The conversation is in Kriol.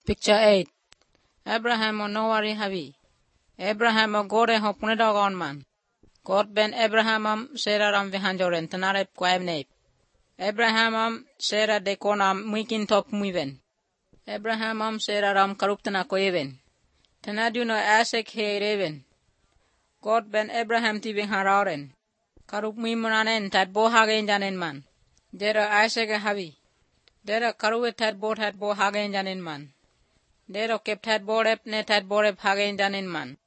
Picture 8. Abraham o Noari havi. Abraham o gore ho punedogon man. God ben Abrahamam seraram vihanjoren tanarep kwaemneip. Abrahamam sera dekonam muikin top muiven. Abrahamam seraram karuptana koeven. Tanaduno asek heireven. God ben Abraham ti vihararen. Karup muimunanen tat bohagen janen man. Dera Isaac havi. Dera karuwe tat bo hagen janen man. Dero kep tat borep ne tat borep hagen janen man.